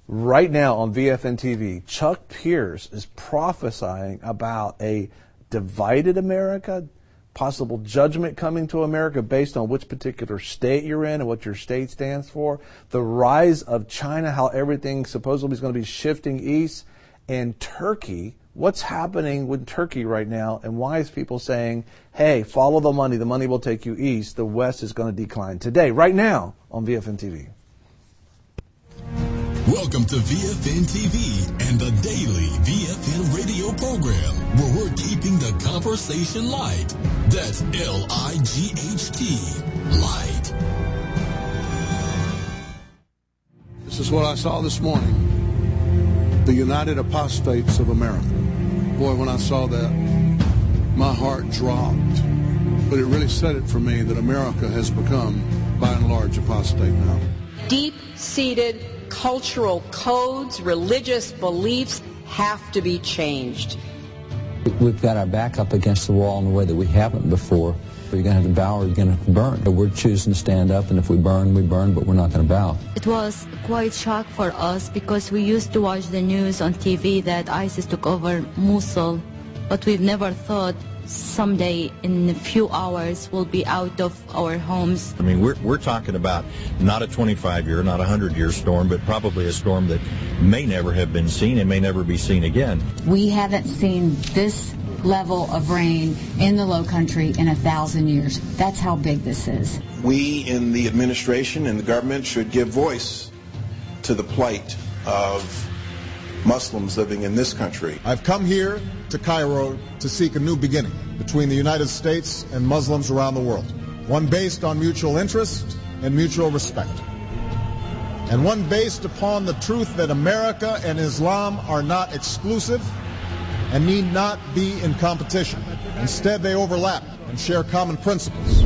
Right now on VFN TV, Chuck Pierce is prophesying about a divided America, possible judgment coming to America based on which particular state you're in and what your state stands for, the rise of China, how everything supposedly is going to be shifting east, and Turkey. What's happening with Turkey right now, and why is people saying, hey, follow the money will take you east, the West is going to decline? Today, right now, on VFN TV. Welcome to VFN TV and the daily VFN radio program, where we're keeping the conversation light. That's L-I-G-H-T, light. This is what I saw this morning. The United Apostates of America. Boy, when I saw that, my heart dropped. But it really said it for me that America has become, by and large, apostate now. Deep-seated cultural codes, religious beliefs have to be changed. We've got our back up against the wall in a way that we haven't before. You're going to have to bow or you're going to have to burn. We're choosing to stand up, and if we burn, but we're not going to bow. It was quite shock for us because we used to watch the news on TV that ISIS took over Mosul, but we've never thought someday in a few hours we'll be out of our homes. I mean, we're talking about not a 25-year, not a 100-year storm, but probably a storm that may never have been seen and may never be seen again. We haven't seen this level of rain in the Low Country in 1,000 years. That's how big this is. We in the administration and the government should give voice to the plight of Muslims living in this country. I've come here to Cairo to seek a new beginning between the United States and Muslims around the world. One based on mutual interest and mutual respect. And one based upon the truth that America and Islam are not exclusive and need not be in competition. Instead, they overlap and share common principles.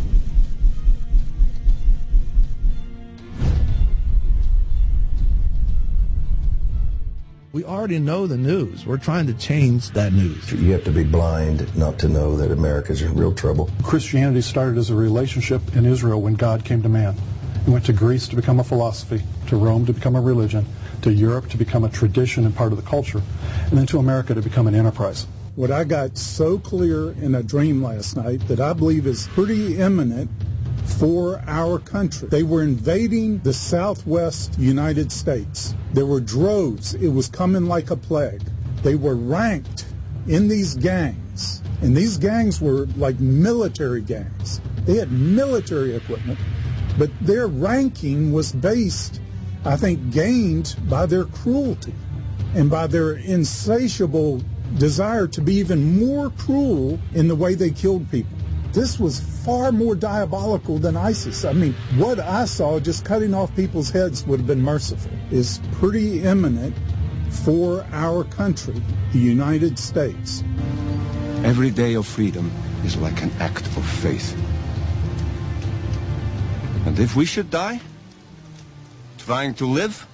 We already know the news. We're trying to change that news. You have to be blind not to know that America's in real trouble. Christianity started as a relationship in Israel when God came to man. He went to Greece to become a philosophy, to Rome to become a religion, to Europe to become a tradition and part of the culture, and then to America to become an enterprise. What I got so clear in a dream last night that I believe is pretty imminent for our country. They were invading the southwest United States. There were droves. It was coming like a plague. They were ranked in these gangs, and these gangs were like military gangs. They had military equipment, but their ranking was based, I think, gained by their cruelty and by their insatiable desire to be even more cruel in the way they killed people. This was far more diabolical than ISIS. I mean, what I saw, just cutting off people's heads would have been merciful, is pretty imminent for our country, the United States. Every day of freedom is like an act of faith. And if we should die trying to live,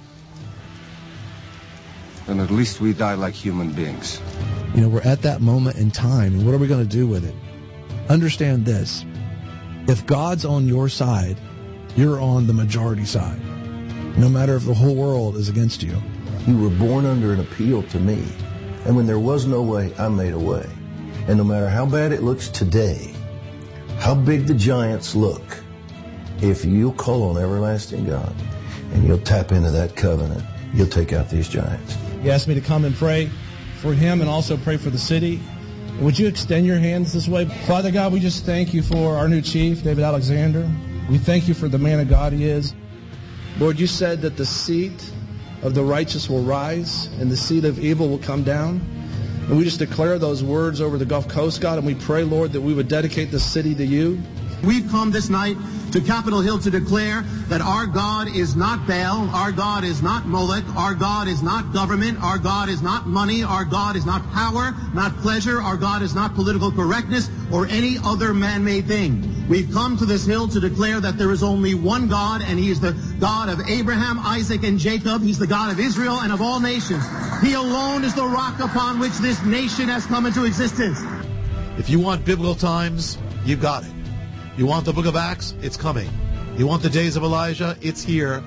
then at least we die like human beings. You know, we're at that moment in time, and what are we going to do with it? Understand this. If God's on your side, you're on the majority side, no matter if the whole world is against you. You were born under an appeal to me, and when there was no way, I made a way. And no matter how bad it looks today, how big the giants look, if you'll call on everlasting God and you'll tap into that covenant, you'll take out these giants. He asked me to come and pray for him and also pray for the city. Would you extend your hands this way? Father God, we just thank you for our new chief, David Alexander. We thank you for the man of God he is. Lord, you said that the seat of the righteous will rise and the seat of evil will come down. And we just declare those words over the Gulf Coast, God, and we pray, Lord, that we would dedicate this city to you. We've come this night to Capitol Hill to declare that our God is not Baal, our God is not Molech, our God is not government, our God is not money, our God is not power, not pleasure, our God is not political correctness or any other man-made thing. We've come to this hill to declare that there is only one God, and he is the God of Abraham, Isaac, and Jacob. He's the God of Israel and of all nations. He alone is the rock upon which this nation has come into existence. If you want biblical times, you've got it. You want the book of Acts? It's coming. You want the days of Elijah? It's here.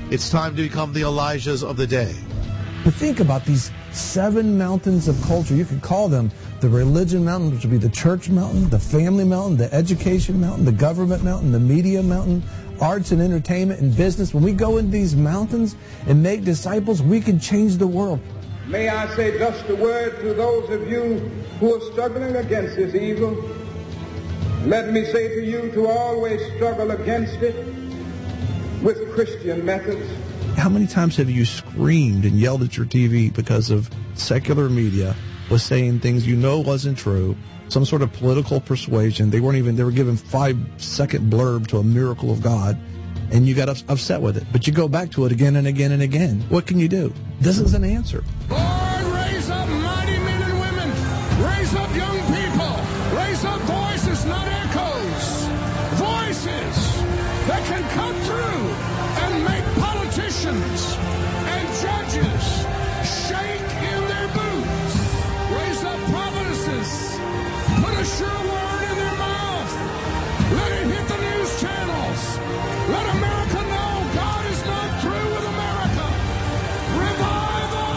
It's time to become the Elijahs of the day. But think about these 7 mountains of culture. You could call them the religion mountain, which would be the church mountain, the family mountain, the education mountain, the government mountain, the media mountain, arts and entertainment and business. When we go into these mountains and make disciples, we can change the world. May I say just a word to those of you who are struggling against this evil. Let me say to you to always struggle against it with Christian methods. How many times have you screamed and yelled at your TV because of secular media was saying things you know wasn't true, some sort of political persuasion? They were given 5-second blurb to a miracle of God, and you got upset with it. But you go back to it again and again and again. What can you do? This is an answer. Lord, raise up mighty men and women. Raise up young people. Raise up voices, not echoes. Voices that can cut through and make politicians and judges shake in their boots. Raise up prophetesses. Put a sure word in their mouth. Let it hit the news channels. Let America know God is not through with America. Revival!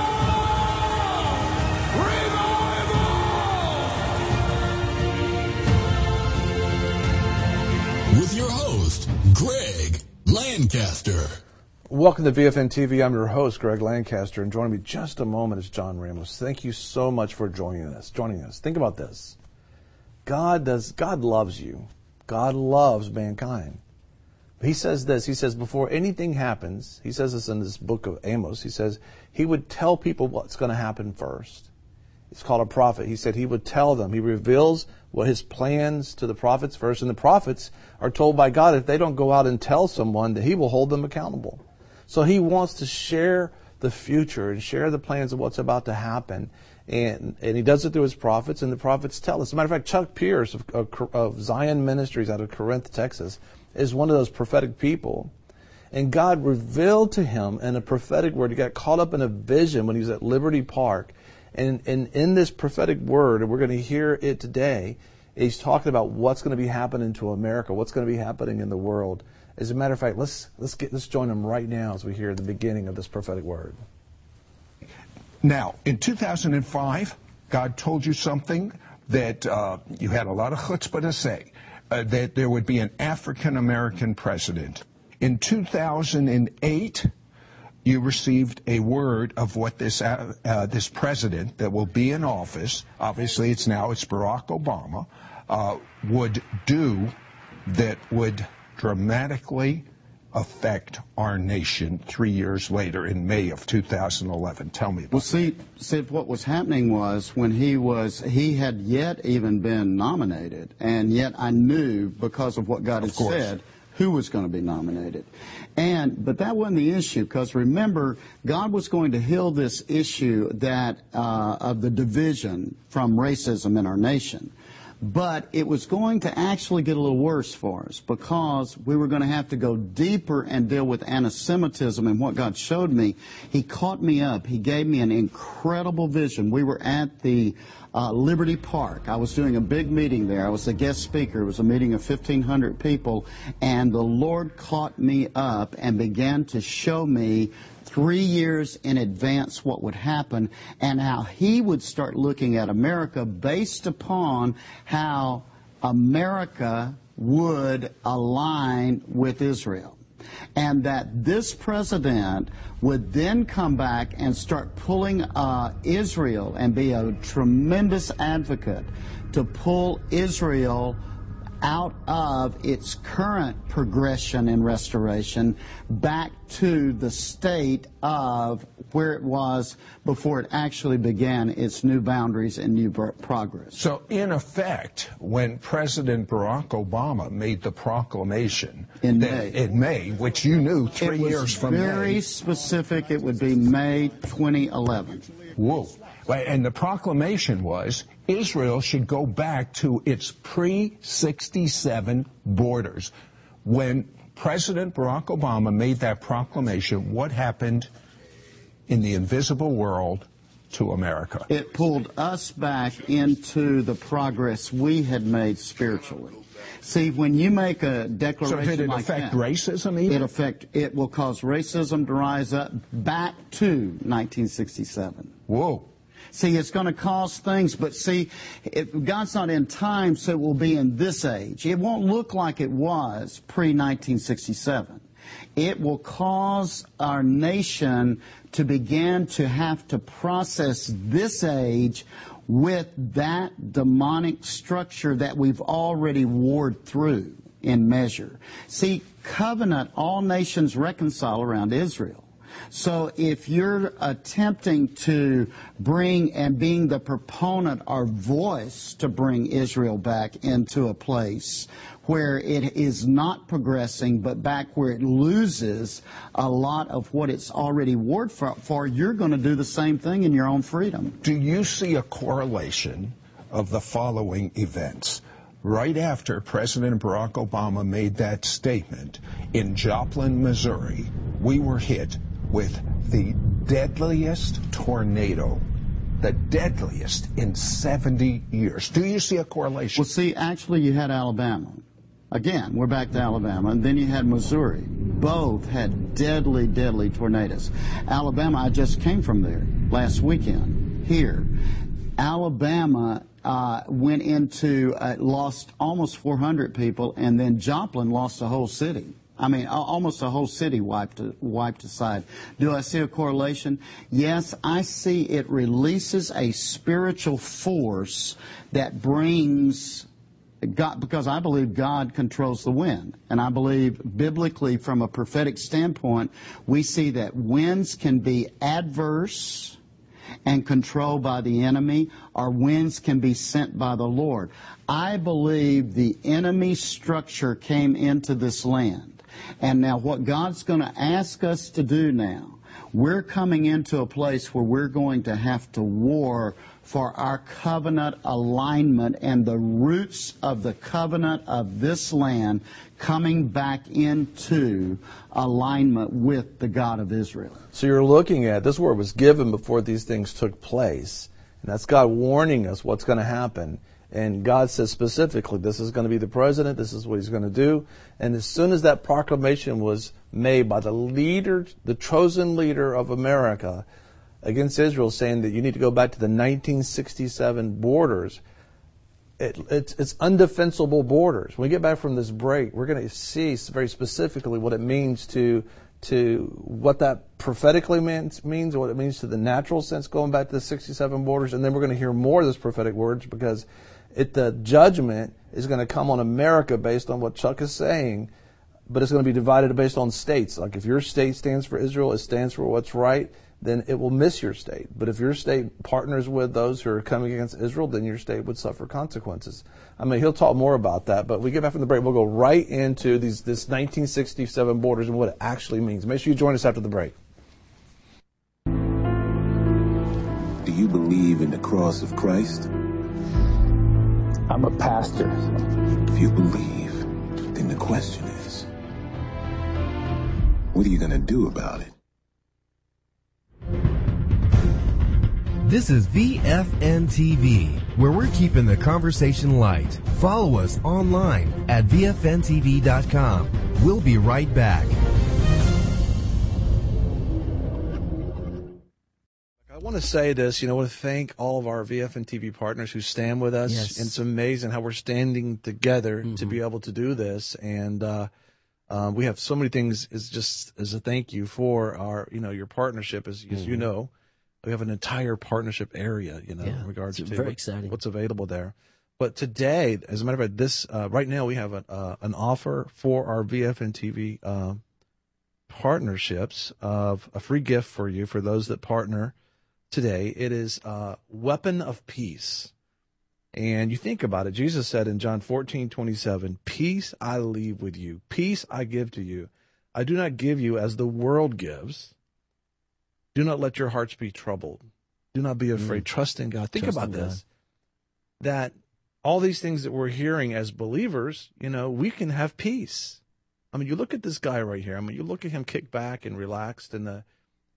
Revival! With your host, Greg Lancaster. Welcome to VFN TV. I'm your host, Greg Lancaster, and joining me just a moment is John Ramos. Thank you so much for joining us. Think about this. God loves you. God loves mankind. He says this. He says before anything happens, he says this in this book of Amos, he says he would tell people what's going to happen first. It's called a prophet. He said he would tell them. He reveals what his plans to the prophets first, and the prophets are told by God if they don't go out and tell someone that he will hold them accountable. So he wants to share the future and share the plans of what's about to happen. And he does it through his prophets, and the prophets tell us. As a matter of fact, Chuck Pierce of Zion Ministries out of Corinth, Texas, is one of those prophetic people. And God revealed to him in a prophetic word. He got caught up in a vision when he was at Liberty Park. And in this prophetic word, and we're going to hear it today, he's talking about what's going to be happening to America, what's going to be happening in the world. As a matter of fact, let's join him right now as we hear the beginning of this prophetic word. Now, in 2005, God told you something that you had a lot of chutzpah to say, that there would be an African-American president. In 2008, you received a word of what this president that will be in office, obviously it's Barack Obama, would do that would dramatically affect our nation 3 years later in May of 2011. Tell me about that. See, what was happening was when he had yet even been nominated, and yet I knew because of what God had said who was going to be nominated. But that wasn't the issue, because remember, God was going to heal this issue that of the division from racism in our nation. But it was going to actually get a little worse for us, because we were going to have to go deeper and deal with anti-Semitism. And what God showed me, he caught me up. He gave me an incredible vision. We were at the Liberty Park. I was doing a big meeting there. I was the guest speaker. It was a meeting of 1,500 people. And the Lord caught me up and began to show me 3 years in advance what would happen, and how he would start looking at America based upon how America would align with Israel. And that this president would then come back and start pulling Israel and be a tremendous advocate to pull Israel out of its current progression and restoration back to the state of where it was before it actually began its new boundaries and new progress. So, in effect, when President Barack Obama made the proclamation in May, which you knew 3 years from May. It was very specific. It would be May 2011. Whoa. And the proclamation was Israel should go back to its pre-67 borders. When President Barack Obama made that proclamation, what happened in the invisible world to America? It pulled us back into the progress we had made spiritually. See, when you make a declaration so did it like affect that, racism even? It will cause racism to rise up back to 1967. Whoa. See, it's going to cause things, but see, God's not in time, so it will be in this age. It won't look like it was pre-1967. It will cause our nation to begin to have to process this age with that demonic structure that we've already warred through in measure. See, covenant, all nations reconcile around Israel. So if you're attempting to bring and being the proponent or voice to bring Israel back into a place where it is not progressing, but back where it loses a lot of what it's already warred for, you're going to do the same thing in your own freedom. Do you see a correlation of the following events? Right after President Barack Obama made that statement, in Joplin, Missouri, we were hit with the deadliest tornado, the deadliest in 70 years. Do you see a correlation? Well, see, actually you had Alabama. Again, we're back to Alabama. And then you had Missouri. Both had deadly, deadly tornadoes. Alabama, I just came from there last weekend here. Alabama went into, lost almost 400 people, and then Joplin lost the whole city. I mean, almost the whole city wiped aside. Do I see a correlation? Yes, I see it releases a spiritual force that brings God, because I believe God controls the wind. And I believe biblically, from a prophetic standpoint, we see that winds can be adverse and controlled by the enemy, or winds can be sent by the Lord. I believe the enemy structure came into this land. And now what God's going to ask us to do now, we're coming into a place where we're going to have to war for our covenant alignment and the roots of the covenant of this land coming back into alignment with the God of Israel. So you're looking at, this word was given before these things took place. And that's God warning us what's going to happen. And God says specifically, this is going to be the president, this is what he's going to do. And as soon as that proclamation was made by the leader, the chosen leader of America against Israel, saying that you need to go back to the 1967 borders, it's undefensible borders. When we get back from this break, we're going to see very specifically what it means to what that prophetically means, what it means to the natural sense going back to the 67 borders. And then we're going to hear more of this prophetic words, because the judgment is going to come on America based on what Chuck is saying, but it's going to be divided based on states. Like if your state stands for Israel, it stands for what's right, then it will miss your state. But if your state partners with those who are coming against Israel, then your state would suffer consequences. I mean, he'll talk more about that, but we get back from the break, we'll go right into this 1967 borders and what it actually means. Make sure you join us after the break. Do you believe in the cross of Christ? I'm a pastor. If you believe, then the question is, what are you going to do about it? This is VFN TV, where we're keeping the conversation light. Follow us online at VFNTV.com. We'll be right back. I want to say this, I want to thank all of our VFN TV partners who stand with us. Yes. And it's amazing how we're standing together to be able to do this. And we have so many things as a thank you for our, your partnership, as you know. We have an entire partnership area, in regards to very exciting. What's available there. But today, as a matter of fact, this right now we have an offer for our VFN TV partnerships of a free gift for you for those that partner today. It is Weapon of Peace. And you think about it, Jesus said in John 14:27, "Peace I leave with you, peace I give to you. I do not give you as the world gives. Do not let your hearts be troubled. Do not be afraid. Trust in God." Think about this, that all these things that we're hearing as believers, we can have peace. I mean, you look at this guy right here. I mean, you look at him kick back and relaxed in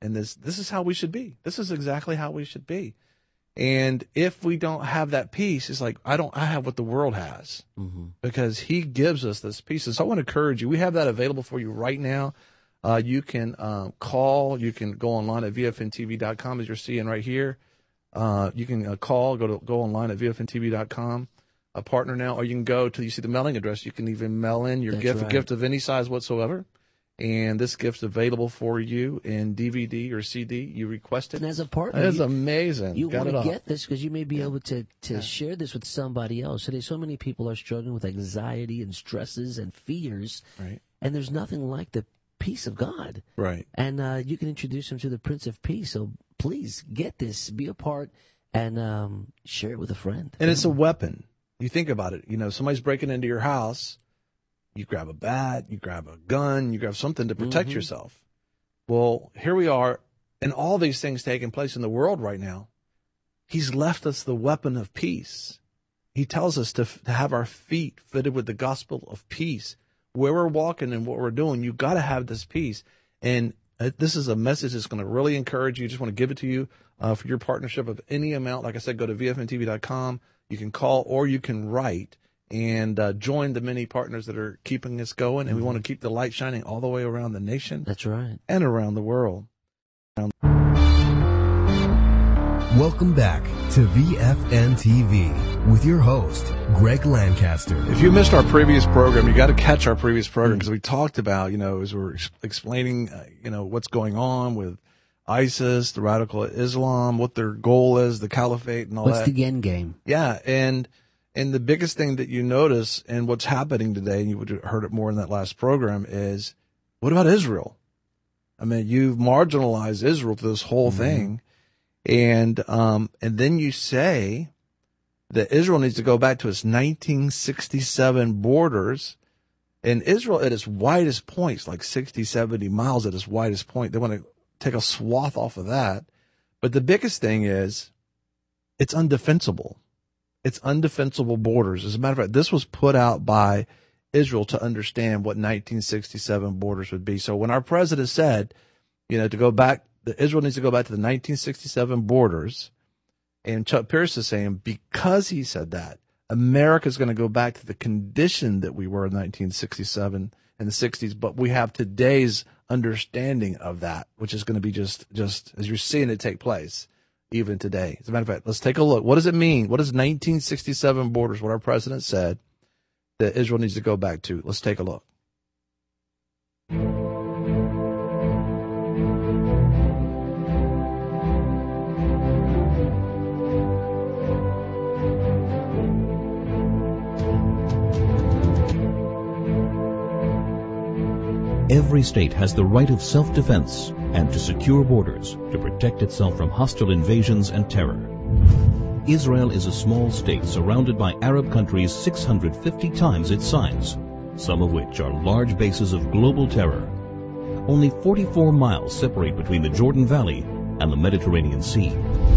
And this is how we should be. This is exactly how we should be. And if we don't have that peace, it's like, I have what the world has, because he gives us this peace. And so I want to encourage you. We have that available for you right now. You can call. You can go online at vfntv.com, as you're seeing right here. You can call, go online at vfntv.com, a partner now, or you can go to, you see the mailing address. You can even mail in your gift, a gift of any size whatsoever. And this gift's available for you in DVD or CD. You request it. And as a partner, it's amazing. You want to get this because you may be able to share this with somebody else. Today, so many people are struggling with anxiety and stresses and fears. Right. And there's nothing like the peace of God. Right. And you can introduce them to the Prince of Peace. So please get this, be a part, and share it with a friend. And it's a weapon. You think about it. You know, somebody's breaking into your house. You grab a bat, you grab a gun, you grab something to protect yourself. Well, here we are, and all these things taking place in the world right now. He's left us the weapon of peace. He tells us to have our feet fitted with the gospel of peace. Where we're walking and what we're doing, you've got to have this peace. And this is a message that's going to really encourage you. Just want to give it to you for your partnership of any amount. Like I said, go to vfntv.com. You can call or you can write. And join the many partners that are keeping us going. And we want to keep the light shining all the way around the nation. That's right. And around the world. Welcome back to VFN TV with your host, Greg Lancaster. If you missed our previous program, you got to catch our previous program, because we talked about, as we're explaining, what's going on with ISIS, the radical Islam, what their goal is, the caliphate and all that. What's the end game? Yeah. And the biggest thing that you notice and what's happening today, and you would have heard it more in that last program, is what about Israel? I mean, you've marginalized Israel to this whole thing. And then you say that Israel needs to go back to its 1967 borders. And Israel at its widest points, like 60, 70 miles at its widest point, they want to take a swath off of that. But the biggest thing is it's undefensible. It's undefensible borders. As a matter of fact, this was put out by Israel to understand what 1967 borders would be. So when our president said, to go back, that Israel needs to go back to the 1967 borders, and Chuck Pierce is saying, because he said that, America's going to go back to the condition that we were in 1967 and the 60s, but we have today's understanding of that, which is going to be just as you're seeing it take place. Even today. As a matter of fact, let's take a look. What does it mean? What is 1967 borders? What our president said that Israel needs to go back to. Let's take a look. Every state has the right of self-defense and to secure borders to protect itself from hostile invasions and terror. Israel is a small state surrounded by Arab countries 650 times its size, some of which are large bases of global terror. Only 44 miles separate between the Jordan Valley and the Mediterranean Sea.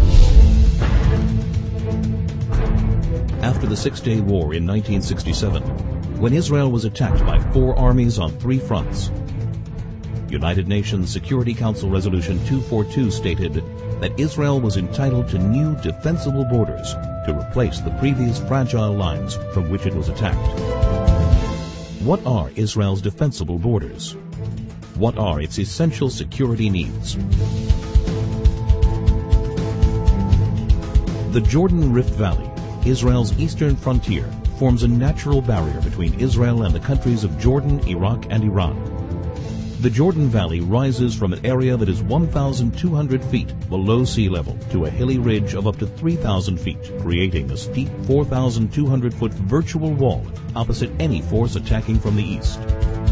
After the Six-Day War in 1967, when Israel was attacked by 4 armies on 3 fronts, United Nations Security Council Resolution 242 stated that Israel was entitled to new defensible borders to replace the previous fragile lines from which it was attacked. What are Israel's defensible borders? What are its essential security needs? The Jordan Rift Valley, Israel's eastern frontier, forms a natural barrier between Israel and the countries of Jordan, Iraq, and Iran. The Jordan Valley rises from an area that is 1,200 feet below sea level to a hilly ridge of up to 3,000 feet, creating a steep 4,200-foot virtual wall opposite any force attacking from the east.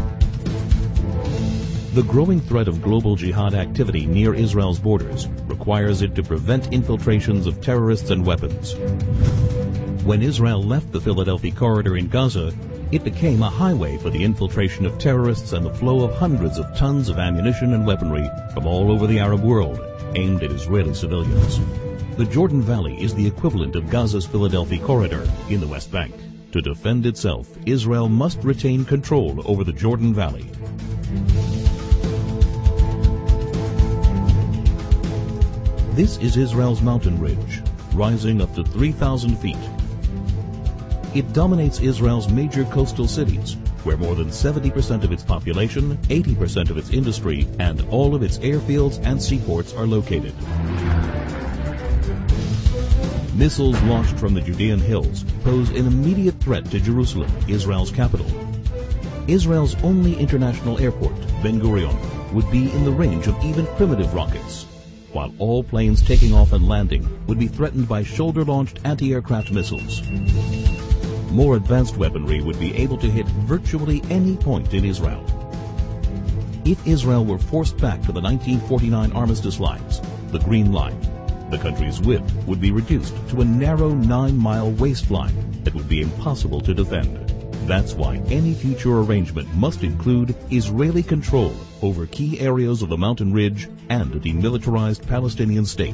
The growing threat of global jihad activity near Israel's borders requires it to prevent infiltrations of terrorists and weapons. When Israel left the Philadelphia corridor in Gaza, it became a highway for the infiltration of terrorists and the flow of hundreds of tons of ammunition and weaponry from all over the Arab world aimed at Israeli civilians. The Jordan Valley is the equivalent of Gaza's Philadelphia corridor in the West Bank. To defend itself, Israel must retain control over the Jordan Valley. This is Israel's mountain ridge, rising up to 3,000 feet. It dominates Israel's major coastal cities, where more than 70% of its population, 80% of its industry, and all of its airfields and seaports are located. Missiles launched from the Judean hills pose an immediate threat to Jerusalem, Israel's capital. Israel's only international airport, Ben Gurion, would be in the range of even primitive rockets, while all planes taking off and landing would be threatened by shoulder-launched anti-aircraft missiles. More advanced weaponry would be able to hit virtually any point in Israel. If Israel were forced back to the 1949 armistice lines, the Green Line, the country's width would be reduced to a narrow 9-mile waistline that would be impossible to defend. That's why any future arrangement must include Israeli control over key areas of the mountain ridge and a demilitarized Palestinian state.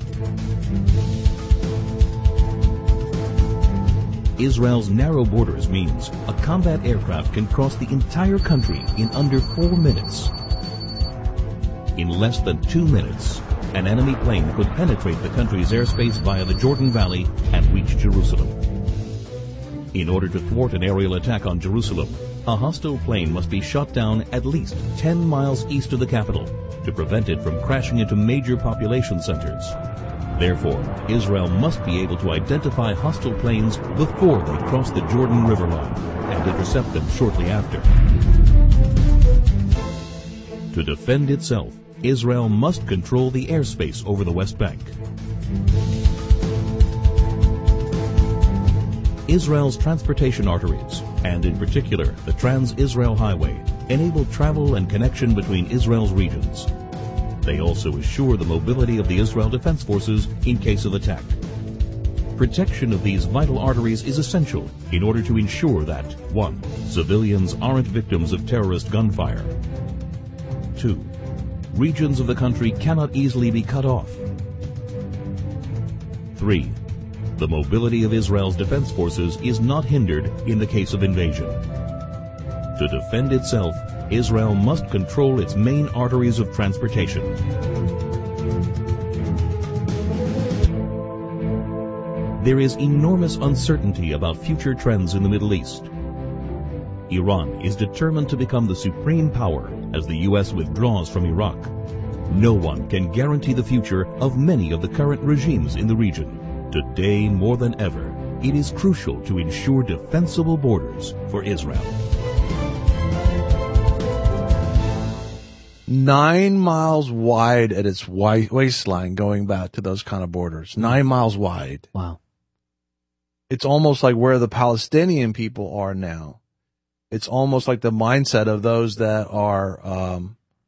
Israel's narrow borders means a combat aircraft can cross the entire country in under 4 minutes. In less than 2 minutes, an enemy plane could penetrate the country's airspace via the Jordan Valley and reach Jerusalem. In order to thwart an aerial attack on Jerusalem, a hostile plane must be shot down at least 10 miles east of the capital to prevent it from crashing into major population centers. Therefore, Israel must be able to identify hostile planes before they cross the Jordan River line and intercept them shortly after. To defend itself, Israel must control the airspace over the West Bank. Israel's transportation arteries, and in particular the Trans-Israel Highway, enable travel and connection between Israel's regions. They also assure the mobility of the Israel Defense Forces in case of attack. Protection of these vital arteries is essential in order to ensure that 1. Civilians aren't victims of terrorist gunfire. 2. Regions of the country cannot easily be cut off. 3. The mobility of Israel's defense forces is not hindered in the case of invasion. To defend itself, Israel must control its main arteries of transportation. There is enormous uncertainty about future trends in the Middle East. Iran is determined to become the supreme power as the U.S. withdraws from Iraq. No one can guarantee the future of many of the current regimes in the region. Today, more than ever, it is crucial to ensure defensible borders for Israel. 9 miles wide at its waistline, going back to those kind of borders. 9 miles wide. Wow. It's almost like where the Palestinian people are now. It's almost like the mindset of those that are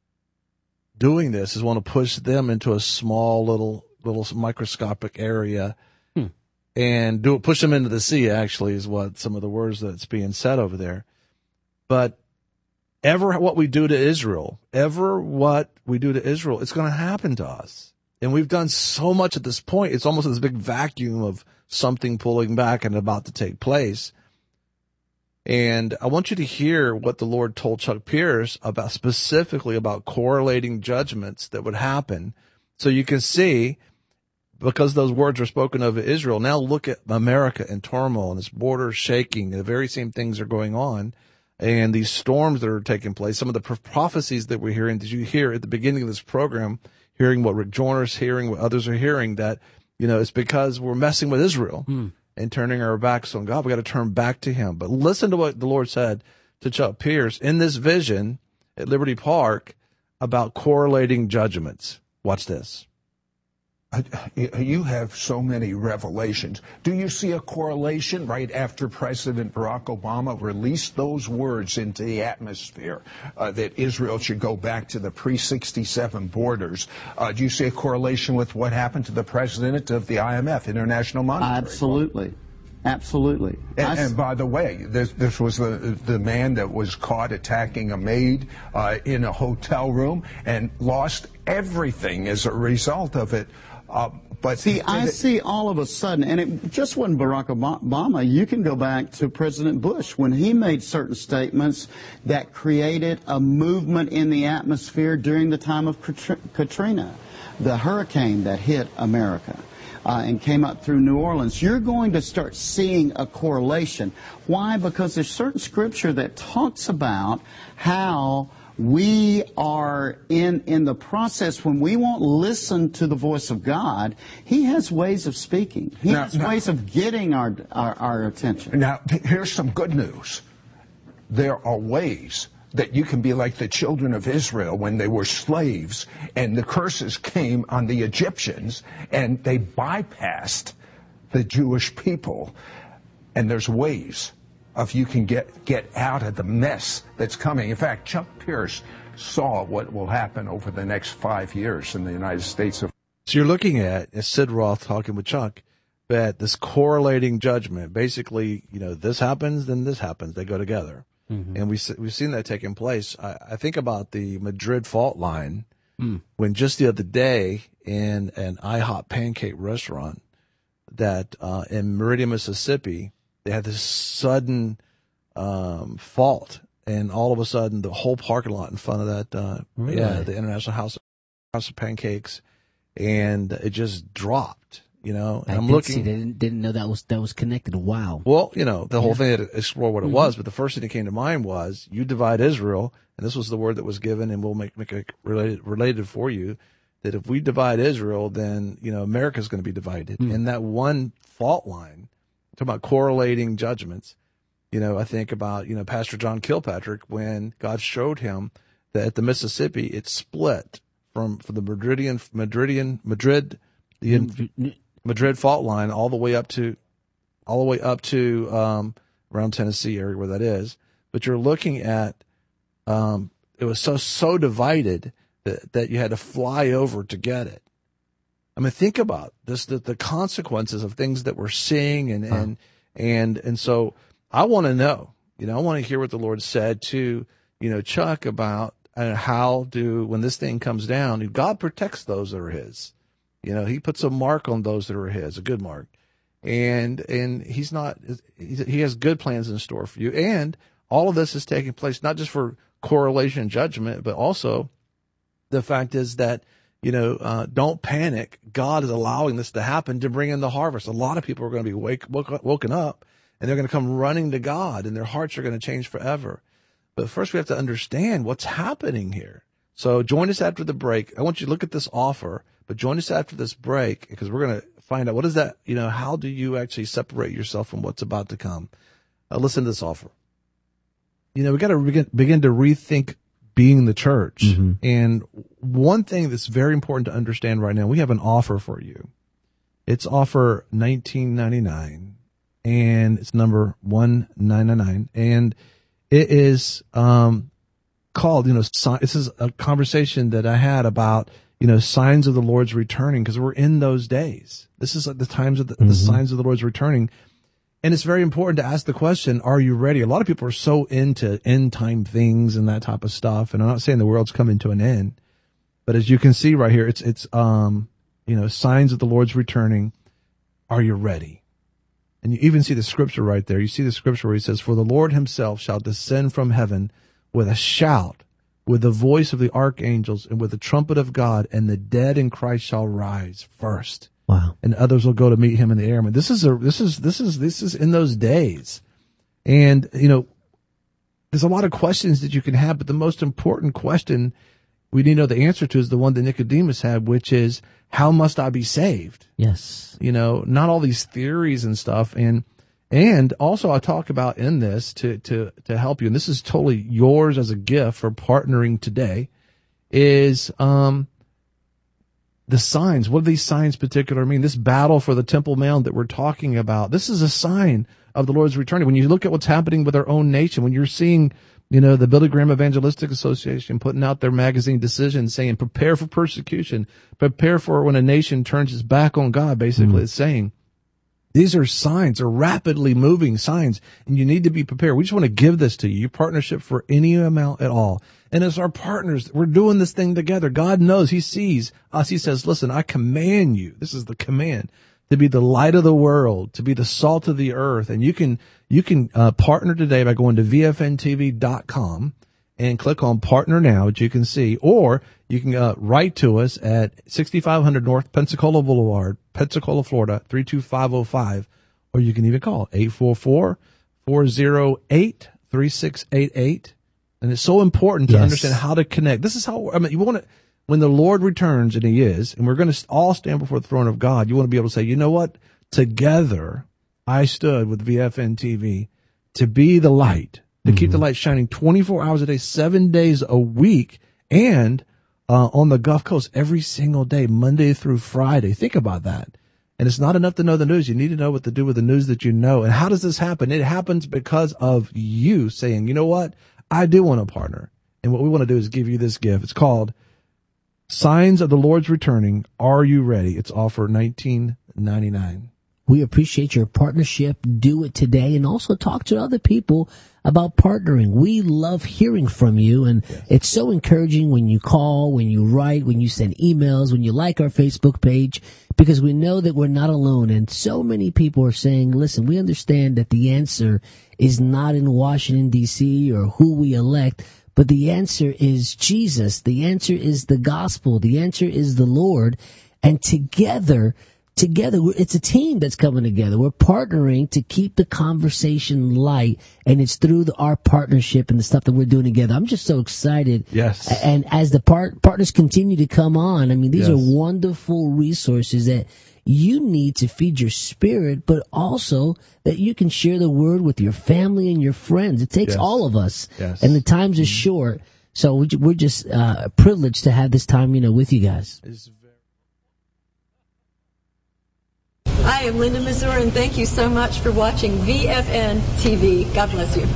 doing this is want to push them into a small little microscopic area and push them into the sea, actually, is what some of the words that's being said over there. But what we do to Israel, it's going to happen to us. And we've done so much at this point. It's almost this big vacuum of something pulling back and about to take place. And I want you to hear what the Lord told Chuck Pierce specifically about correlating judgments that would happen. So you can see, because those words are spoken of Israel, now look at America in turmoil and its borders shaking. The very same things are going on. And these storms that are taking place, some of the prophecies that we're hearing, did you hear at the beginning of this program, hearing what Rick Joyner's hearing, what others are hearing, that, it's because we're messing with Israel and turning our backs on God. We got to turn back to Him. But listen to what the Lord said to Chuck Pierce in this vision at Liberty Park about correlating judgments. Watch this. You have so many revelations. Do you see a correlation right after President Barack Obama released those words into the atmosphere that Israel should go back to the pre-67 borders? Do you see a correlation with what happened to the president of the IMF, International Monetary Fund? Absolutely. And by the way, this was the man that was caught attacking a maid in a hotel room and lost everything as a result of it. But I see all of a sudden, and it just wasn't Barack Obama. You can go back to President Bush when he made certain statements that created a movement in the atmosphere during the time of Katrina. the hurricane that hit America and came up through New Orleans, you're going to start seeing a correlation. Why? Because there's certain scripture that talks about how we are in the process when we won't listen to the voice of God. He has ways of speaking. He has ways of getting our attention. Now, here's some good news. There are ways that you can be like the children of Israel when they were slaves and the curses came on the Egyptians and they bypassed the Jewish people. And there's ways of you can get out of the mess that's coming. In fact, Chuck Pierce saw what will happen over the next 5 years in the United States. So you're looking at, as Sid Roth talking with Chuck, that this correlating judgment, basically, this happens, then this happens. They go together. Mm-hmm. And we've seen that taking place. I think about the Madrid fault line when just the other day in an IHOP pancake restaurant that in Meridian, Mississippi, they had this sudden fault, and all of a sudden the whole parking lot in front of that, the International House of Pancakes, and it just dropped. And I'm looking. Didn't know that was connected. Wow. Well, the whole thing had to explore what it was, but the first thing that came to mind was you divide Israel, and this was the word that was given, and we'll make it related for you, that if we divide Israel, then America's going to be divided. And that one fault line, talking about correlating judgments, I think about Pastor John Kilpatrick when God showed him that at the Mississippi it split from the Madrid fault line all the way up to around Tennessee area where that is. But you're looking at it was so divided that you had to fly over to get it. I mean, think about this, the consequences of things that we're seeing and so I want to know, I want to hear what the Lord said to, Chuck about when this thing comes down, God protects those that are his. He puts a mark on those that are his, a good mark. And he has good plans in store for you. And all of this is taking place, not just for correlation and judgment, but also the fact is that, don't panic. God is allowing this to happen to bring in the harvest. A lot of people are going to be woken up and they're going to come running to God and their hearts are going to change forever. But first we have to understand what's happening here. So join us after the break. I want you to look at this offer, but join us after this break because we're going to find out what is that, how do you actually separate yourself from what's about to come? Listen to this offer. We got to begin to rethink being the church. Mm-hmm. And one thing that's very important to understand right now, we have an offer for you. It's offer $19.99 and it's number 1999. And it is, called, this is a conversation that I had about, signs of the Lord's returning because we're in those days. This is the times of the signs of the Lord's returning. And it's very important to ask the question, are you ready? A lot of people are so into end time things and that type of stuff. And I'm not saying the world's coming to an end, but as you can see right here, it's signs of the Lord's returning. Are you ready? And you even see the scripture right there. You see the scripture where he says, for the Lord himself shall descend from heaven with a shout, with the voice of the archangels, and with the trumpet of God, and the dead in Christ shall rise first. Wow! And others will go to meet him in the air. I mean, this is in those days, and there's a lot of questions that you can have, but the most important question we need to know the answer to is the one that Nicodemus had, which is, how must I be saved? Yes. Not all these theories and stuff, and also I talk about in this to help you, and this is totally yours as a gift for partnering today, is the signs. What do these signs particular mean? This battle for the Temple Mount that we're talking about, this is a sign of the Lord's returning. When you look at what's happening with our own nation, when you're seeing, the Billy Graham Evangelistic Association putting out their magazine Decision saying, prepare for persecution, prepare for when a nation turns its back on God, basically it's saying. These are signs, are rapidly moving signs, and you need to be prepared. We just want to give this to you, your partnership for any amount at all. And as our partners, we're doing this thing together. God knows, he sees us. He says, listen, I command you, this is the command, to be the light of the world, to be the salt of the earth. And you can partner today by going to VFNTV.com and click on Partner Now, which you can see, or you can write to us at 6500 North Pensacola Boulevard, Pensacola, Florida, 32505, or you can even call 844-408-3688. And it's so important to understand how to connect. This is how, you want to, when the Lord returns, and he is, and we're going to all stand before the throne of God, you want to be able to say, you know what? Together, I stood with VFN TV to be the light, to keep the light shining 24 hours a day, 7 days a week, and on the Gulf Coast every single day, Monday through Friday. Think about that. And it's not enough to know the news. You need to know what to do with the news that you know. And how does this happen? It happens because of you saying, you know what? I do want to partner. And what we want to do is give you this gift. It's called Signs of the Lord's Returning. Are you ready? It's all for $19.99. We appreciate your partnership. Do it today, and also talk to other people about partnering. We love hearing from you, and it's so encouraging when you call, when you write, when you send emails, when you like our Facebook page, because we know that we're not alone. And so many people are saying, listen, we understand that the answer is not in Washington, D.C. or who we elect, but the answer is Jesus. The answer is the gospel. The answer is the Lord. And together, it's a team that's coming together. We're partnering to keep the conversation light, and it's through our partnership and the stuff that we're doing together. I'm just so excited. Yes. And as the partners continue to come on, I mean, these are wonderful resources that you need to feed your spirit, but also that you can share the word with your family and your friends. It takes all of us, and the times are short. So we're just privileged to have this time, with you guys. Hi, I'm Linda Mazur, and thank you so much for watching VFN TV. God bless you.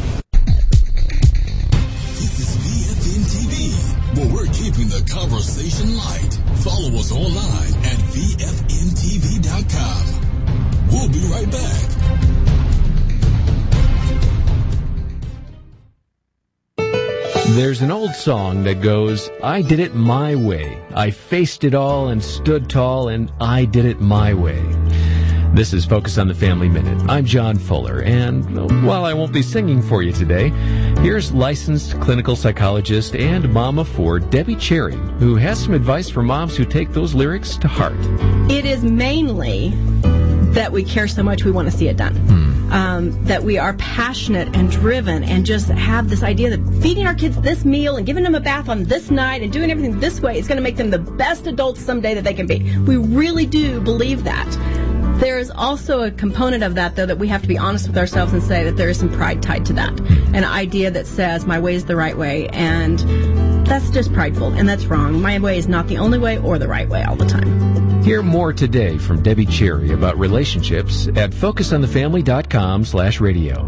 This is VFN TV, where we're keeping the conversation light. Follow us online at VFNTV.com. We'll be right back. There's an old song that goes, I did it my way. I faced it all and stood tall, and I did it my way. This is Focus on the Family Minute. I'm John Fuller, and while I won't be singing for you today, here's licensed clinical psychologist and mom of four, Debbie Cherry, who has some advice for moms who take those lyrics to heart. It is mainly that we care so much we want to see it done. That we are passionate and driven and just have this idea that feeding our kids this meal and giving them a bath on this night and doing everything this way is going to make them the best adults someday that they can be. We really do believe that. There is also a component of that, though, that we have to be honest with ourselves and say that there is some pride tied to that. An idea that says my way is the right way, and that's just prideful, and that's wrong. My way is not the only way or the right way all the time. Hear more today from Debbie Cherry about relationships at focusonthefamily.com/radio.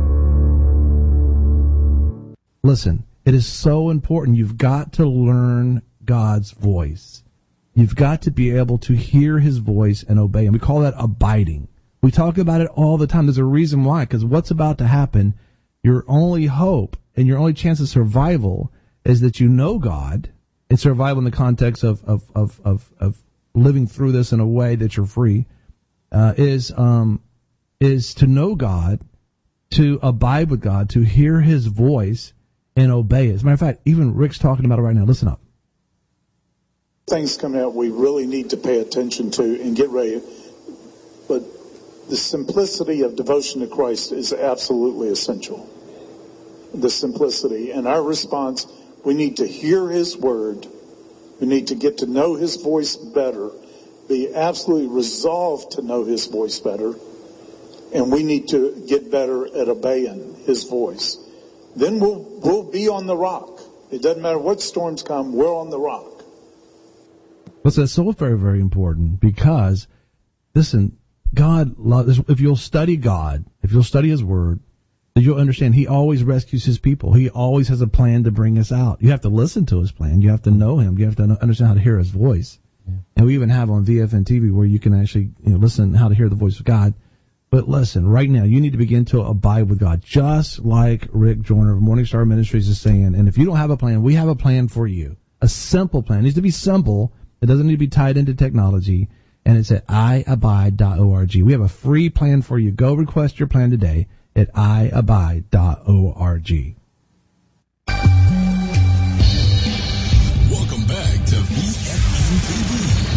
Listen, it is so important. You've got to learn God's voice. You've got to be able to hear his voice and obey him. We call that abiding. We talk about it all the time. There's a reason why, because what's about to happen, your only hope and your only chance of survival is that you know God, and survival in the context of living through this in a way that you're free, is to know God, to abide with God, to hear his voice and obey it. As a matter of fact, even Rick's talking about it right now. Listen up. Things coming out we really need to pay attention to and get ready. But the simplicity of devotion to Christ is absolutely essential. The simplicity. And our response, we need to hear his word. We need to get to know his voice better. Be absolutely resolved to know his voice better. And we need to get better at obeying his voice. Then we'll be on the rock. It doesn't matter what storms come, we're on the rock. Listen, it's so very, very important because, listen, God loves, if you'll study God, if you'll study his word, then you'll understand he always rescues his people. He always has a plan to bring us out. You have to listen to his plan. You have to know him. You have to understand how to hear his voice. Yeah. And we even have on VFN TV where you can actually listen how to hear the voice of God. But listen, right now, you need to begin to abide with God, just like Rick Joyner of Morning Star Ministries is saying. And if you don't have a plan, we have a plan for you. A simple plan. It needs to be simple. It doesn't need to be tied into technology. And it's at iabide.org. We have a free plan for you. Go request your plan today at iabide.org.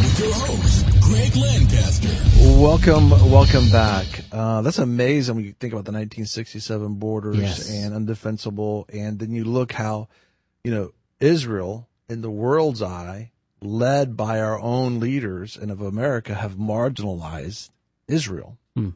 with your host, Greg Lancaster. Welcome back. That's amazing when you think about the 1967 borders and undefensible, and then you look how, Israel, in the world's eye, led by our own leaders and of America, have marginalized Israel.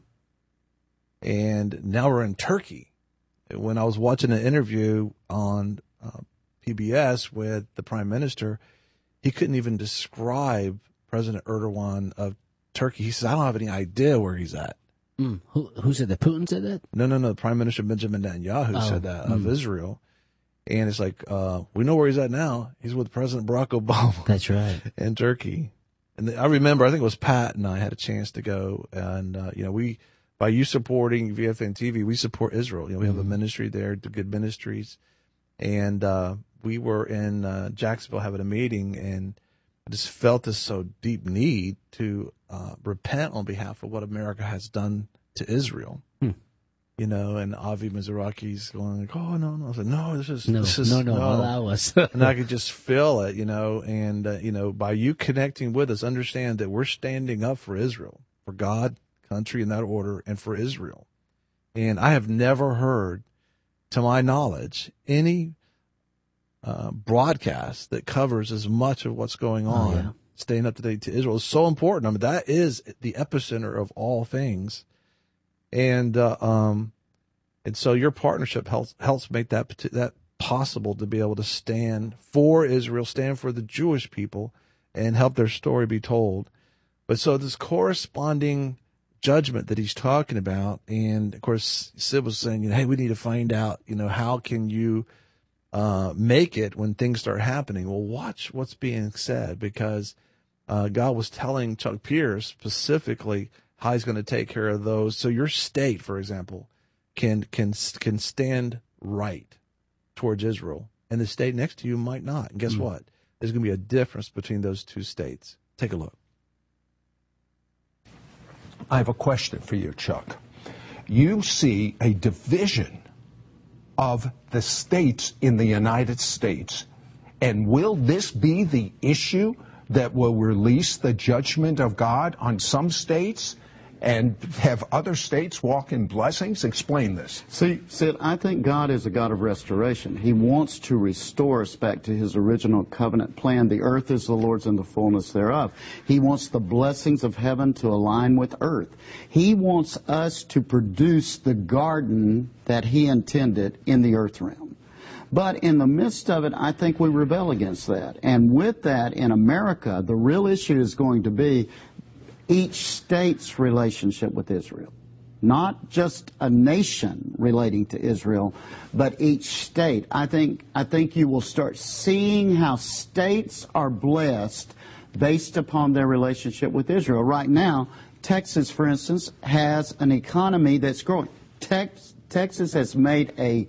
And now we're in Turkey. When I was watching an interview on PBS with the Prime Minister, he couldn't even describe President Erdogan of Turkey. He says, I don't have any idea where he's at. Who said that? Putin said that? No. The Prime Minister Benjamin Netanyahu said that of Israel. And it's like, we know where he's at now. He's with President Barack Obama. That's right. In Turkey. And I remember, I think it was Pat and I had a chance to go. And, by you supporting VFN TV, we support Israel. We have a ministry there, the Good Ministries. And we were in Jacksonville having a meeting, and I just felt this so deep need to repent on behalf of what America has done to Israel. And Avi Mizrachi's going like, oh, no. I said, no, this is allow us. And I could just feel it, and, by you connecting with us, understand that we're standing up for Israel, for God, country in that order, and for Israel. And I have never heard, to my knowledge, any broadcast that covers as much of what's going on, staying up to date to Israel is so important. I mean, that is the epicenter of all things. And so your partnership helps make that possible, to be able to stand for Israel, stand for the Jewish people, and help their story be told. But so this corresponding judgment that he's talking about, and of course Sid was saying, hey, we need to find out, how can you make it when things start happening? Well, watch what's being said, because God was telling Chuck Pierce specifically how he's going to take care of those. So your state, for example, can stand right towards Israel, and the state next to you might not. And guess what? There's going to be a difference between those two states. Take a look. I have a question for you, Chuck. You see a division of the states in the United States, and will this be the issue that will release the judgment of God on some states and have other states walk in blessings? Explain this. See, Sid, I think God is a God of restoration. He wants to restore us back to his original covenant plan. The earth is the Lord's and the fullness thereof. He wants the blessings of heaven to align with earth. He wants us to produce the garden that he intended in the earth realm. But in the midst of it, I think we rebel against that. And with that, in America, the real issue is going to be each state's relationship with Israel. Not just a nation relating to Israel, but each state. I think you will start seeing how states are blessed based upon their relationship with Israel. Right now, Texas, for instance, has an economy that's growing. Texas has made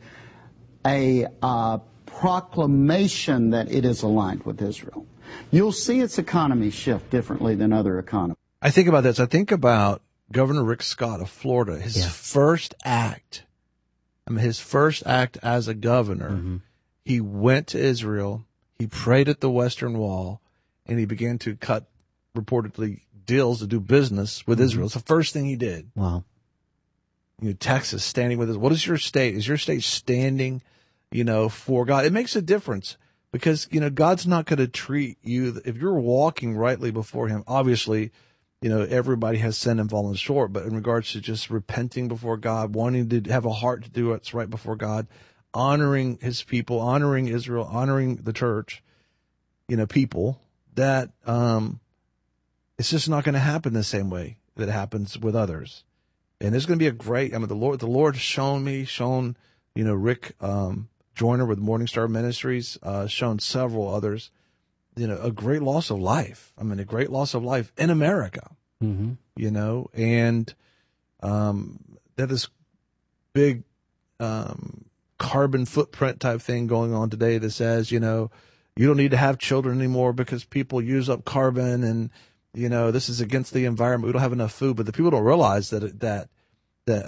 a proclamation that it is aligned with Israel. You'll see its economy shift differently than other economies. I think about this. I think about Governor Rick Scott of Florida. His first act as a governor, he went to Israel, he prayed at the Western Wall, and he began to cut, reportedly, deals to do business with Israel. It's the first thing he did. Wow. Texas standing with us. What is your state? Is your state standing, for God? It makes a difference, because, God's not going to treat you, if you're walking rightly before him, obviously, everybody has sinned and fallen short, but in regards to just repenting before God, wanting to have a heart to do what's right before God, honoring his people, honoring Israel, honoring the church, people, that it's just not going to happen the same way that happens with others. And there's going to be the Lord has shown Rick Joyner with Morning Star Ministries, shown several others, a great loss of life. A great loss of life in America, and that this big carbon footprint type thing going on today that says, you don't need to have children anymore because people use up carbon, and, this is against the environment. We don't have enough food. But the people don't realize that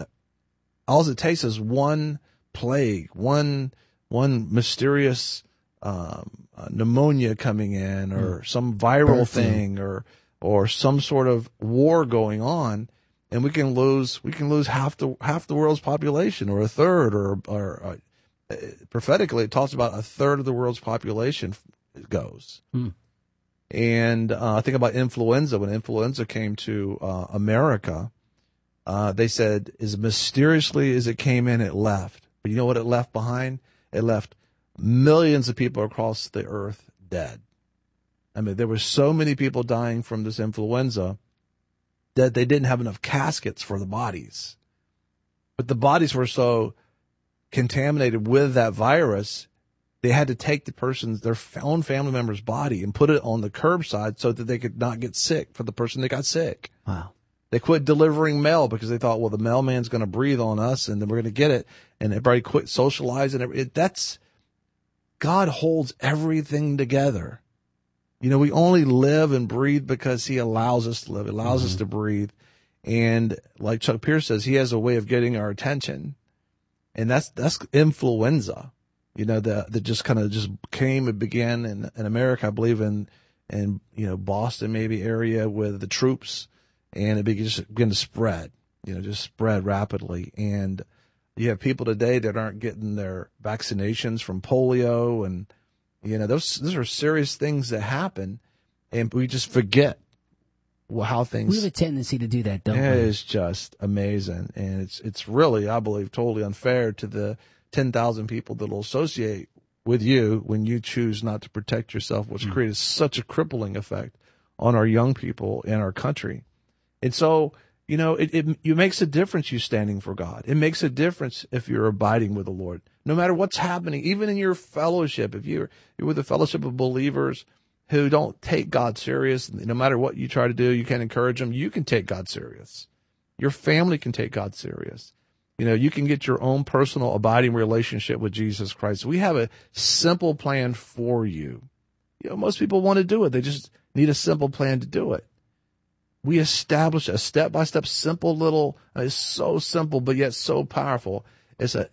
all it takes is one plague, one mysterious pneumonia coming in, or some viral thing, or some sort of war going on, and we can lose half the world's population, or a third, or prophetically it talks about a third of the world's population goes. And think about influenza. When influenza came to America, they said as mysteriously as it came in, it left. But you know what it left behind? It left millions of people across the earth dead. I mean, there were so many people dying from this influenza that they didn't have enough caskets for the bodies. But the bodies were so contaminated with that virus, they had to take their own family member's body and put it on the curbside so that they could not get sick for the person that got sick. Wow. They quit delivering mail because they thought, well, the mailman's going to breathe on us and then we're going to get it. And everybody quit socializing. God holds everything together. You know, we only live and breathe because he allows us to live. He allows us to breathe. And like Chuck Pierce says, he has a way of getting our attention. And that's influenza, you know, that just kind of just came and began in America, I believe in Boston maybe area with the troops. And it began to spread, just spread rapidly. And you have people today that aren't getting their vaccinations from polio, and those are serious things that happen, and we just forget how things. We have a tendency to do that, don't we? It is just amazing, and it's really, I believe, totally unfair to the 10,000 people that will associate with you when you choose not to protect yourself, which creates such a crippling effect on our young people in our country. And so, it makes a difference you standing for God. It makes a difference if you're abiding with the Lord. No matter what's happening, even in your fellowship, if you're with a fellowship of believers who don't take God serious, no matter what you try to do, you can encourage them. You can take God serious. Your family can take God serious. You can get your own personal abiding relationship with Jesus Christ. We have a simple plan for you. Most people want to do it. They just need a simple plan to do it. We establish a step-by-step simple little, it's so simple but yet so powerful. It's at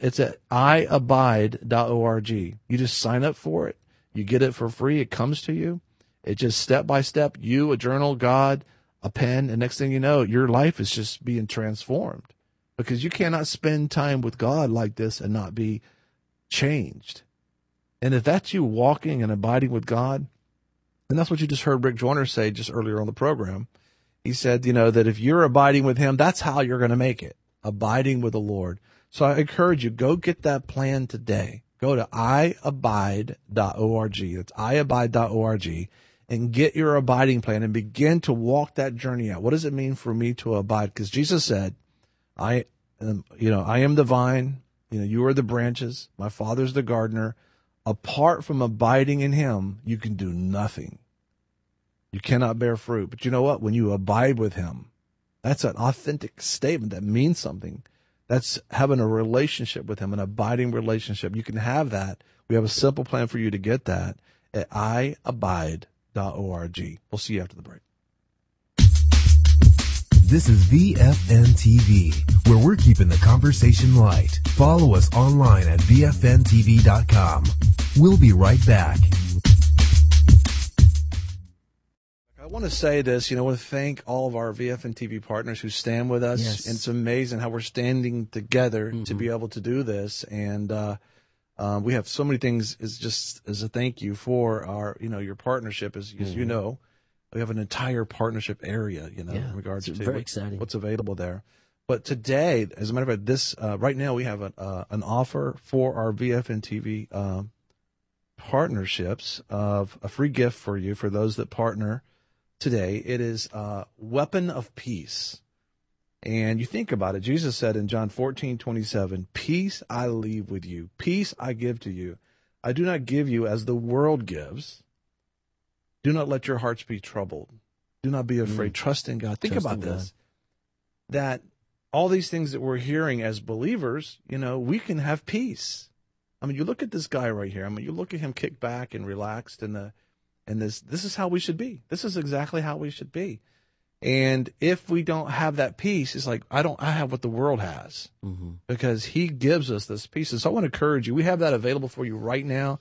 iabide.org. You just sign up for it. You get it for free. It comes to you. It's just step-by-step. You, a journal, God, a pen, and next thing you know, your life is just being transformed, because you cannot spend time with God like this and not be changed. And if that's you walking and abiding with God, and that's what you just heard Rick Joyner say just earlier on the program. He said, that if you're abiding with him, that's how you're going to make it, abiding with the Lord. So I encourage you, go get that plan today. Go to iabide.org. That's iabide.org, and get your abiding plan and begin to walk that journey out. What does it mean for me to abide? Because Jesus said, I am the vine, you are the branches, my Father's the gardener. Apart from abiding in him, you can do nothing. You cannot bear fruit. But you know what? When you abide with him, that's an authentic statement that means something. That's having a relationship with him, an abiding relationship. You can have that. We have a simple plan for you to get that at iabide.org. We'll see you after the break. This is VFN TV, where we're keeping the conversation light. Follow us online at VFNTV.com. We'll be right back. I want to say this, I want to thank all of our VFN TV partners who stand with us. Yes. And it's amazing how we're standing together to be able to do this. And we have so many things as a thank you for our, your partnership. As you know, we have an entire partnership area, in regards to very exciting. What's available there. But today, as a matter of fact, right now we have an offer for our VFN TV partnerships of a free gift for you for those that partner today. It is Weapon of Peace. And you think about it, Jesus said in John 14:27, peace I leave with you, peace I give to you. I do not give you as the world gives. Do not let your hearts be troubled. Do not be afraid. Trust in God. Think about this, that all these things that we're hearing as believers, we can have peace. I mean, you look at this guy right here. I mean, you look at him kicked back and relaxed and this is how we should be. This is exactly how we should be. And if we don't have that peace, it's like, I have what the world has, because he gives us this peace. And so I want to encourage you. We have that available for you right now.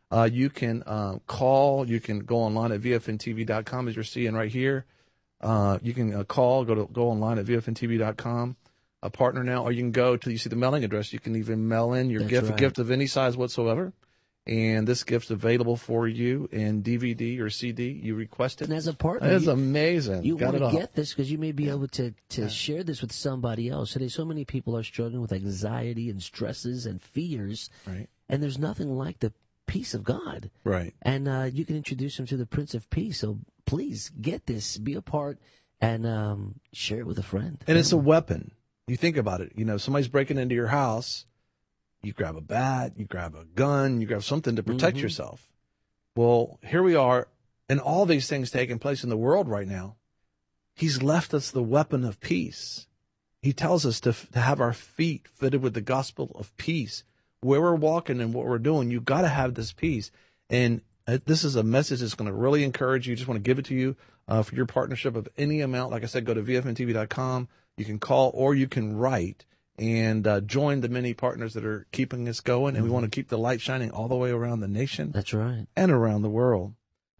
You can call. You can go online at vfntv.com, as you're seeing right here. You can call, go online at vfntv.com, a partner now, or you can go to, you see the mailing address. You can even mail in your gift, a gift of any size whatsoever. And this gift's available for you in DVD or CD. You request it. And as a partner, it's amazing. You want to get this because you may be able to share this with somebody else. Today, so many people are struggling with anxiety and stresses and fears. Right. And there's nothing like the peace of God. Right. And you can introduce them to the Prince of Peace. So please get this, be a part, and share it with a friend. And it's a weapon. You think about it. You know, somebody's breaking into your house. You grab a bat, you grab a gun, you grab something to protect yourself. Well, here we are, and all these things taking place in the world right now. He's left us the weapon of peace. He tells us to have our feet fitted with the gospel of peace. Where we're walking and what we're doing, you've got to have this peace. And this is a message that's going to really encourage you. Just want to give it to you for your partnership of any amount. Like I said, go to vfntv.com. You can call or you can write. And join the many partners that are keeping us going. And we want to keep the light shining all the way around the nation. That's right. And around the world.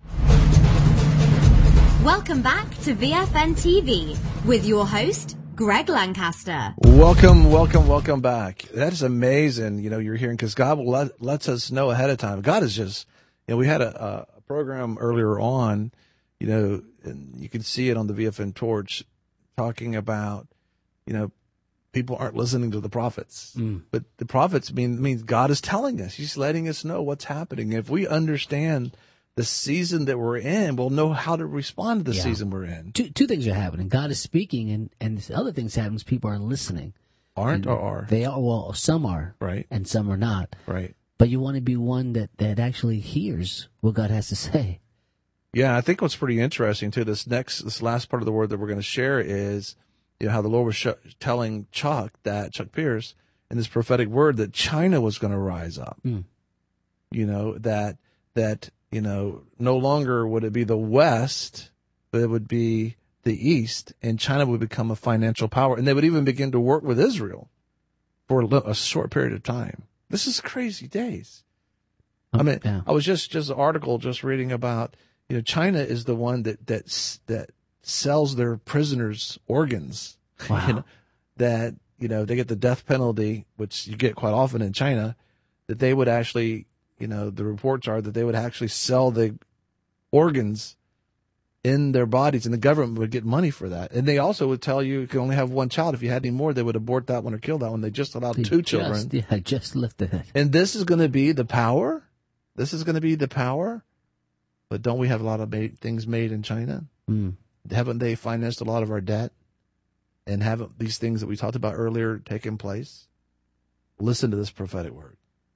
Welcome back to VFN TV with your host, Greg Lancaster. Welcome back. That is amazing. You know, you're hearing, because God will lets us know ahead of time. God is just, you know, we had a program earlier on, you know, and you can see it on the VFN Torch, talking about, you know, people aren't listening to the prophets, but the prophets means God is telling us. He's letting us know what's happening. If we understand the season that we're in, we'll know how to respond to the season we're in. Two things are happening. God is speaking, and the other things happening is people aren't listening. Aren't or are? They are. Well, some are, right, and some are not, right. But you want to be one that actually hears what God has to say. Yeah, I think what's pretty interesting too. This last part of the word that we're going to share is, you know, how the Lord was telling Chuck Pierce, in this prophetic word, that China was going to rise up. You know, that you know, no longer would it be the West, but it would be the East, and China would become a financial power, and they would even begin to work with Israel for a short period of time. This is crazy days. I mean, I was just an article just reading about, you know, China is the one that sells their prisoners' organs. Wow. You know, that, you know, they get the death penalty, which you get quite often in China, that they would actually, you know, the reports are that they would actually sell the organs in their bodies, and the government would get money for that. And they also would tell you can only have one child. If you had any more, they would abort that one or kill that one. They just allowed two children. Yeah, just lifted it. And this is going to be the power. This is going to be the power. But don't we have a lot of things made in China? Haven't they financed a lot of our debt? And haven't these things that we talked about earlier taken place? Listen to this prophetic word.